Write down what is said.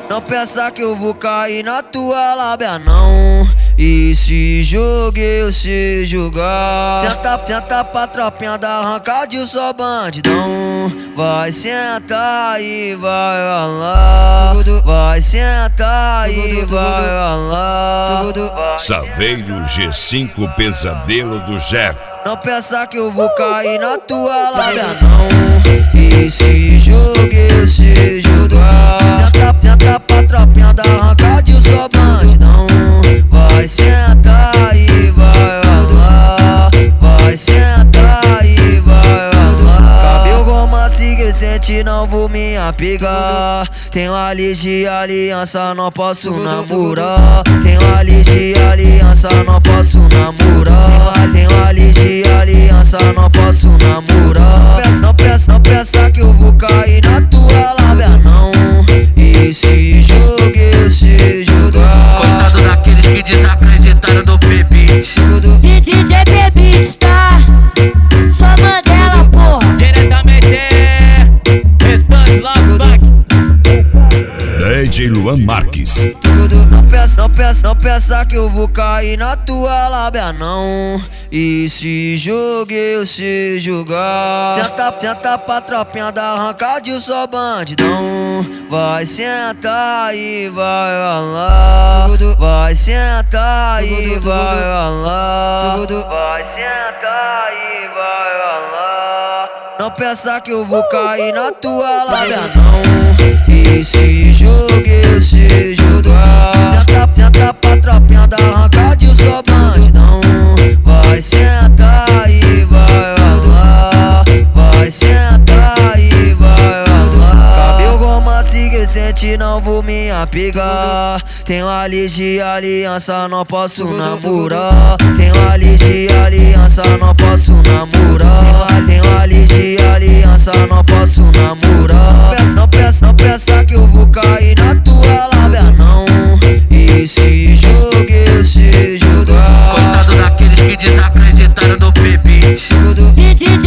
Não pensa que eu vou cair na tua lábia não. E se jogo eu se jogar, senta pra tropinha da arrancada, eu sou bandidão. Vai sentar e vai ralar, vai sentar e vai ralar. Saveiro G5 Pesadelo do Jeff. Não pensa que eu vou cair na tua lábia não. E se jogo eu se jogar, senta pra tropinha da arrancada, eu sou bandidão. Vai sentar e vai ralar, vai sentar e vai ralar. Cabelo romance que sente, não vou me apegar. Tenho ali de aliança, não posso namorar. Tenho ali de aliança, não posso namorar. Tenho ali de aliança, não posso namorar. Não pensa que eu vou cair na tua lábia não. E se jogo eu se jogar. Coitado daqueles que desacreditaram do P-Beat. DJ P-Beat, tá? Só Mandela, porra. Diretamente Restante Love DJ Luan Marques. Não pensa que eu vou cair na tua lábia não. E se jogo eu se jogar, senta pra tropinha da arrancada, eu sou bandidão. Vai sentar e vai ralar, vai sentar e vai ralar, vai sentar e vai ralar. Não pensa que eu vou cair na tua lábia não. E se jogo eu se jogar, senta pra tropinha da arrancada, eu sou bandidão. Vai sentar e vai ralar, vai sentar e vai ralar. Cabelo romance que sente, não vou me apegar. Tenho ali de aliança, não posso namorar. Tenho ali de aliança, não posso namorar. Tenho ali de aliança, não posso namorar. Não pensa que eu vou cair na tua lábia não. E se jogo eu se jogar. Coitado daqueles que desacreditaram do P-Beat.